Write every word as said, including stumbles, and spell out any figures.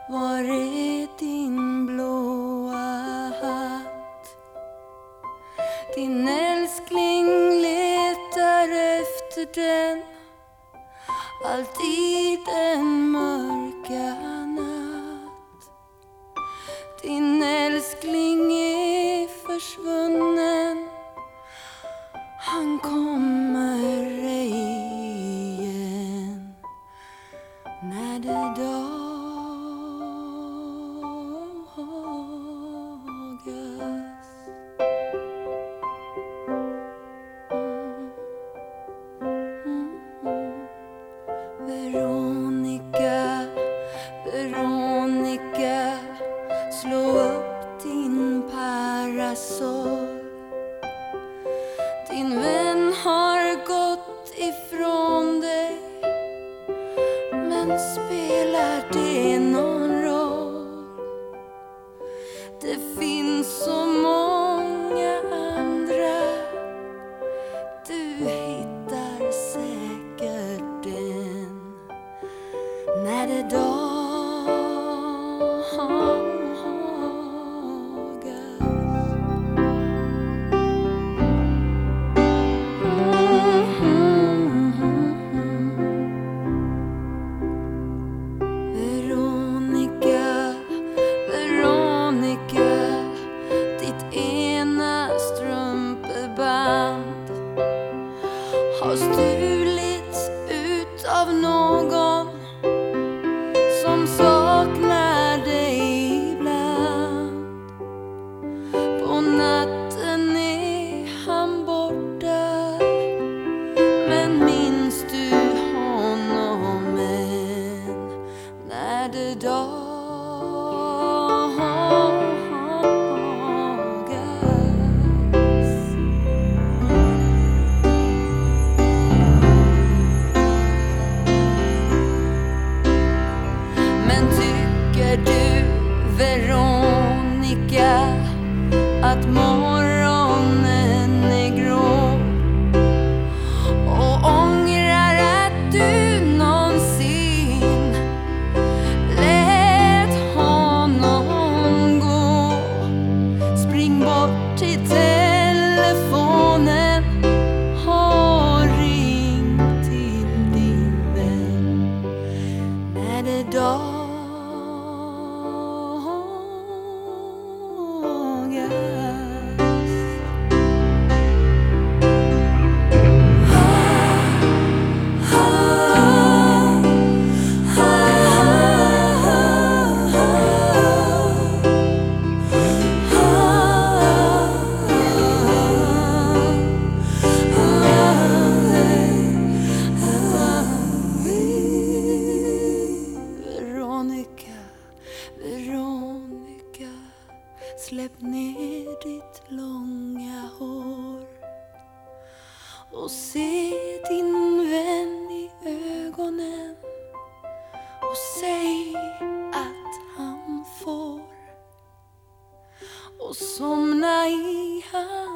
Var är din blåa hatt? Din älskling letar efter den, alltid en mörka natt. Din älskling är försvunnen, han kommer ej igen när det dagas. Veronica, Veronica, slå upp din parasoll. Din vän har gått ifrån dig, men spelar det någon roll? Det finns så många andra, du hittar säkert den när det dagas. Veronica, Veronica, ditt ena strumpeband har stulits ut av någon som saknar dig ibland. På natten är han borta, men minns du honom än när det dagas? Men tycker du, Veronica, att morgonen är grå och ångrar att du någonsin lät honom gå? Spring bort till telefonen och ring till din vän när det dagas. Veronica, Veronica, släpp ner ditt långa hår och se din vän i ögonen och säg att han får och somna i hans